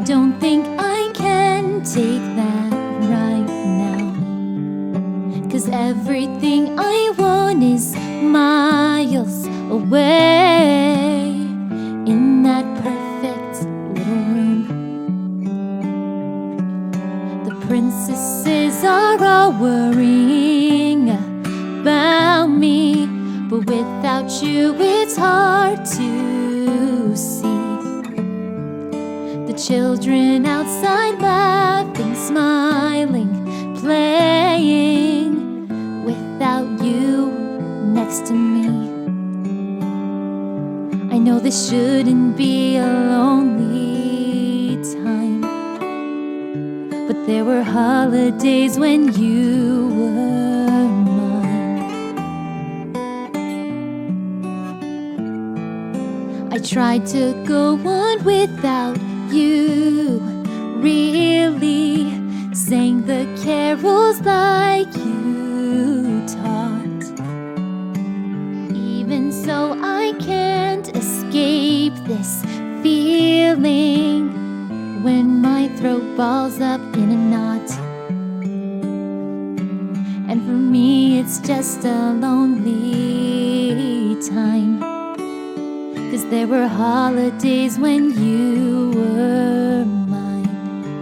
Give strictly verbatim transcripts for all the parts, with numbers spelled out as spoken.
don't think I can take that right now, 'cause everything I want is miles away in that perfect little room. The princesses are all worrying about me, but without you it's hard to see. The children outside laughing, smiling, playing, without you next to me. I know this shouldn't be a lonely time, but there were holidays when you were mine. I tried to go on without you, really sang the carols like you taught. Even so, I can't escape this feeling when my throat balls up in a knot. And for me it's just a lonely time, 'cause there were holidays when you were mine.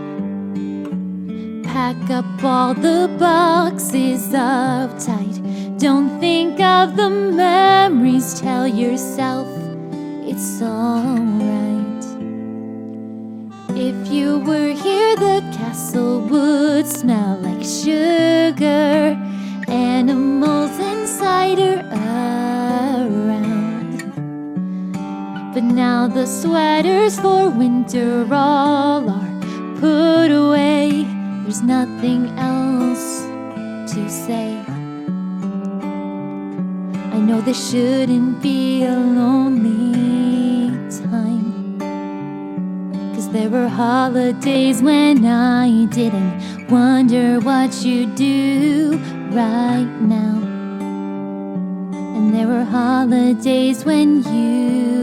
Pack up all the boxes uptight, don't think of the memories, tell yourself it's alright. If you were here, the castle would smell like sugar, animals and cider around. But now the sweaters for winter all are put away, there's nothing else to say. I know this shouldn't be a lonely time, 'cause there were holidays when I didn't wonder what you'd do right now. And there were holidays when you